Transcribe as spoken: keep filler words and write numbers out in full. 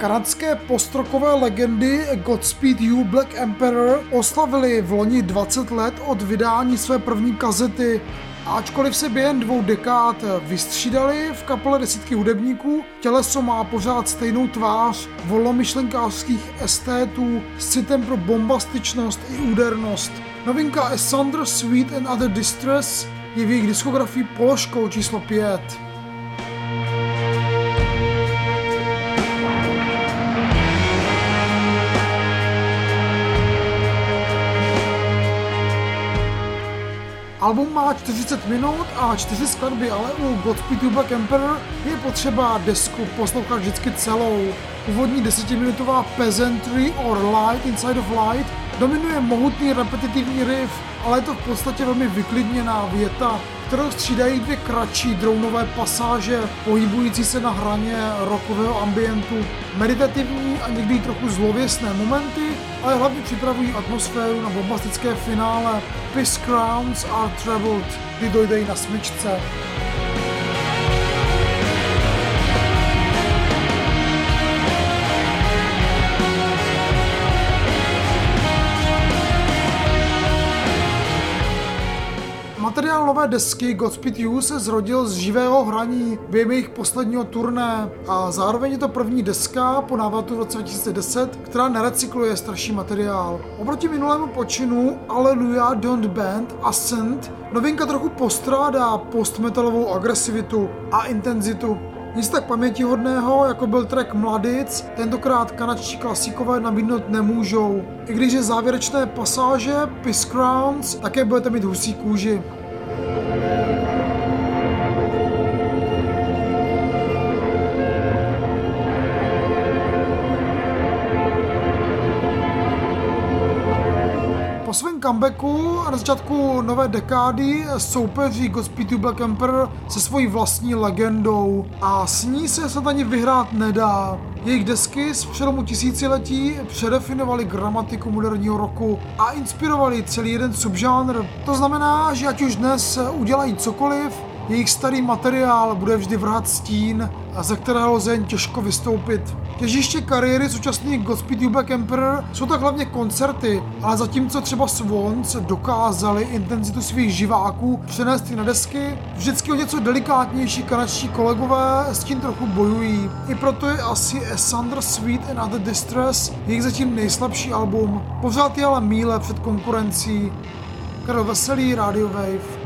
Kanadské postrockové legendy Godspeed You Black Emperor oslavili v loni dvacet let od vydání své první kazety. Ačkoliv se během dvou dekád vystřídali v kapele desítky hudebníků, těleso má pořád stejnou tvář volnomyšlenkářských estétů s citem pro bombastičnost i údernost. Novinka A Thunder Sweet and Other Distress je v jejich diskografii položkou číslo pět. Album má čtyřicet minut a čtyři skladby, ale u Godspeed You Black Emperor je potřeba desku poslouchat vždycky celou. Původní desetiminutová Peasantry or Light Inside of Light dominuje mohutný repetitivní riff, ale je to v podstatě velmi vyklidněná věta, kterou střídají dvě kratší dronové pasáže, pohybující se na hraně rockového ambientu. Meditativní a někdy trochu zlověsné momenty, ale hlavně připravují atmosféru na bombastické finále Peace Crowns Are Troubled, kdy dojde i na smyčce. Materiál nové desky Godspeed You se zrodil z živého hraní během jejich posledního turné a zároveň je to první deska po návratu v roce dva tisíce deset, která nerecykluje starší materiál. Oproti minulému počinu Alleluia Don't Bend Ascent novinka trochu postrádá postmetalovou agresivitu a intenzitu. Nic tak pamětihodného, jako byl track Mladic, tentokrát kanadští klasikové nabídnout nemůžou. I když je závěrečné pasáže Peace Crowns také budete mít husí kůži. Po svém comebacku a na začátku nové dekády soupeří Godspeed You Black Emperor se svojí vlastní legendou a s ní se snad ani vyhrát nedá. Jejich desky z přelomu tisíciletí předefinovaly gramatiku moderního rocku a inspirovali celý jeden subžánr. To znamená, že ať už dnes udělají cokoliv, jejich starý materiál bude vždy vrhat stín, ze kterého lze jen těžko vystoupit. Těžiště kariéry současných Godspeed You Black Emperor jsou tak hlavně koncerty, ale zatímco třeba Swans dokázali intenzitu svých živáků přenést i na desky, vždycky o něco delikátnější kanadští kolegové s tím trochu bojují. I proto je asi A Thunder Sweet and Other Distress jejich zatím nejslabší album. Pořád je ale míle před konkurencí. Karel Veselý, Radio Wave.